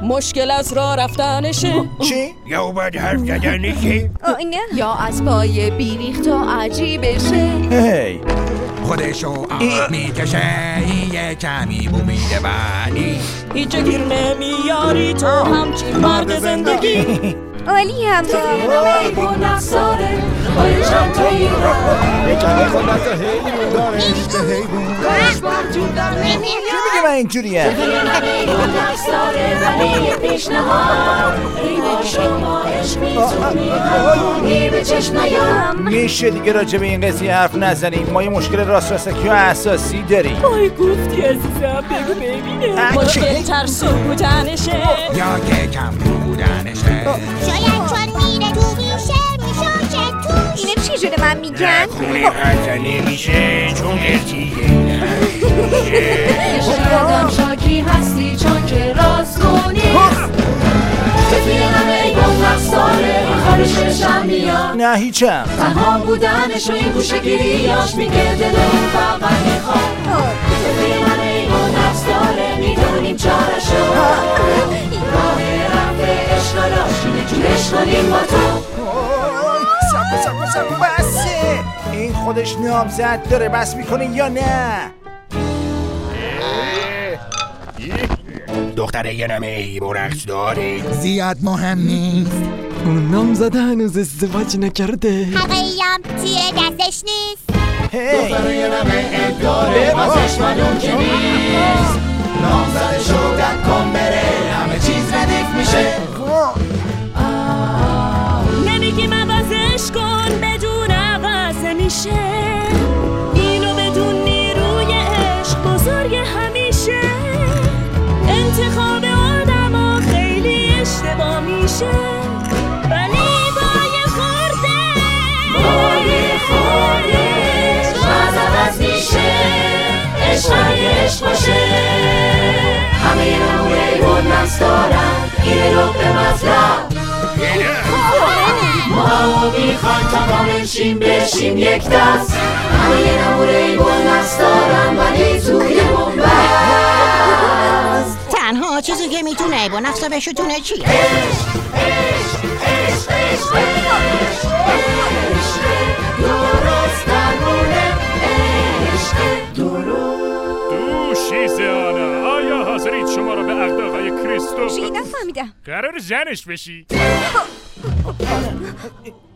مشکل از راه رفتنشه. چی؟ یا باید حرف زدنشه نه یا از پای بیریخت و عجیبشه. هی خودشو میکشه این یه کمی بومیده بعدی هیچ گیر نمیاری تو همچین مرد زندگی. عالی هم با نفساره باید چند تا یکی خودت هیبون داشته هیبون کی میگه من اینجوریم؟ با نفساره ولی پیشنهاد ای با شما عشق میتونی به چشم نیام. میشه دیگه راجع به این قضیه حرف نزنیم؟ ما یه مشکل راسترسکی و اساسی داریم. پای گفتی عزیزم بگو ببینه مشکل ترسو بودنشه یا که کم بودنشه. شاید چون میره تو میشه توش. اینه چی جوره من میگن؟ خونه حتی نمیشه چون ارتیه شایدم شاکی هستی چون که راست کنی توی همه گم نفساره این خارششم میاد. نه هیچم تنها بودنش و این گوشگیریاش میگه دل اون فقط میخواد. توی همه گم نفساره میدونیم چارشو راه رفته اشغالاش اینه جورش کنیم با تو. سب بسه این خودش نامزد داره بس میکنه یا نه؟ دختره یه نمه هیبون عکس داری زیاد مهم نیست. اون نامزده هنوز ازدواج نکرده. حقیم توی دستش نیست. دختره یه نمه داره واسش معلوم که نیست. نامزد شوگت کن بره همه چیز ردیف میشه. نمیگیم عوضش کن بدون عوض میشه. اینو بدون نیروی عشق بزرگ همیشه. انتخاب آدم ها خیلی اشتباه میشه ولی با یه خورده شاید عوض میشه. عشق عشق باشه همه یه نمونه اون نفس دارن اینه رو به مطلب ما همو میخوایم تمام بشیم یک دست. همه یه نمونه اون نفس دارن ولی توی بومبست. تنها چیزی که میتونه با نفسا بشتونه چیه؟ دوشیزه آنا آیا حاضرید شما رو به عقد آقای کریستوف چی نفهمیدم. قرار زنش بشی؟